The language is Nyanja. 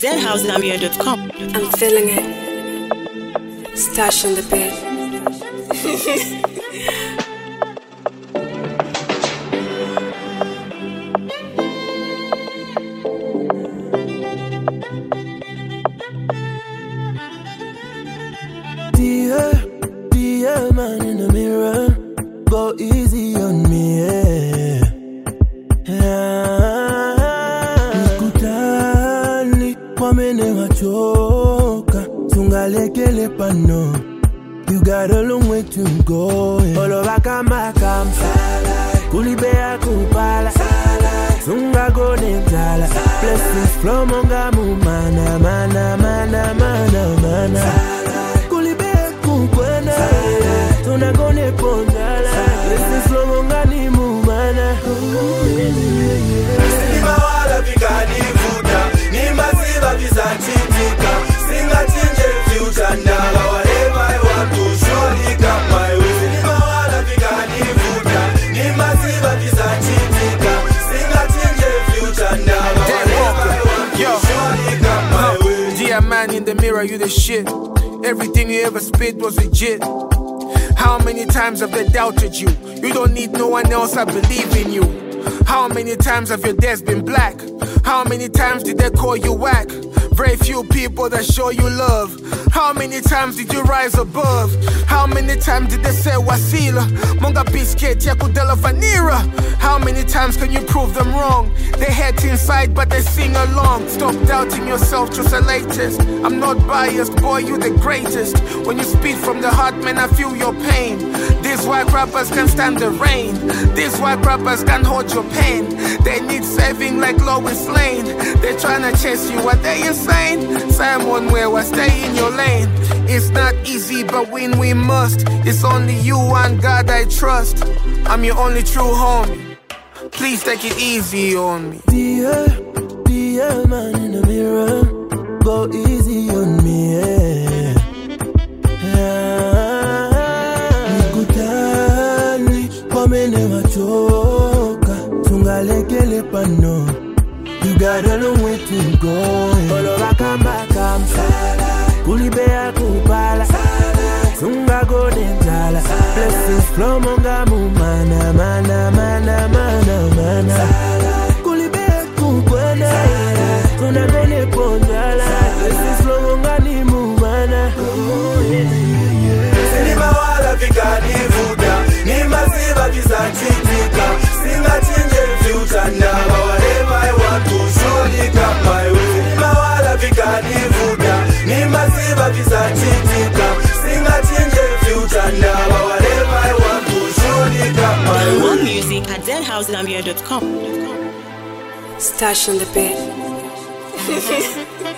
deadhousegambia.com. I'm feeling it. Stash in the bed. Dear man in the mirror, go easy on me, Nikutali kwamene wachoka, tungalekele pano. You got a long way to go. Oloba kama kulibea kupala, sunga go nenzala. Blessings flow monga mu mana. Kulibea kukwena, tunga ne ponjala. Blessings flow monga ni mu mana. Sinima wala vikani vuta, ni maziva vizachitika. Singa chinje future ndala, whatever I want to surely come my way. Sinima wala vikani vuta, ni maziva vizachitika. Singa chinje future ndala, whatever I want to surely come my way. Dear man in the mirror, you the shit. Everything you ever spit was legit. How many times have they doubted you? You don't need no one else, I believe in you. How many times have your days been black? How many times did they call you whack? Very few people that show you love. How many times did you rise above? How many times did they say wasila? Monga biscuit ya kudela vanira. How many times can you prove them wrong? They hate inside but they sing along. Stop doubting yourself, just the latest. I'm not biased, boy, you the greatest. When you speak from the heart, man, I feel your pain. These white rappers can stand the rain. These white rappers can hold your pain. They need saving like Lois Lane. They're trying to chase you, are they insane? Simon where I stay in your lane. It's not easy, but when we must. It's only you and God I trust. I'm your only true homie. Please take it easy on me. Dear man in the mirror, go easy on me, Nikutali kwamene wachoka, tungalekele pano. You got a long way to go. Oloba kama kulibea kupala, sunga go nenzala. Blessings flow monga mu mana. Kulibea kukwena, tunga ne ponjala. Blessings flow monga ni mu mana. Sinima wala vikani vuta, ni maziva vizachitika. Singa chinje future ndala, whatever I want to surely come my way. Sinima wala vikani vuta, ni maziva vizachitika. Singa chinje future ndala, whatever I want to surely come my way. More music at deadhousegambia.com. Stash in the bed.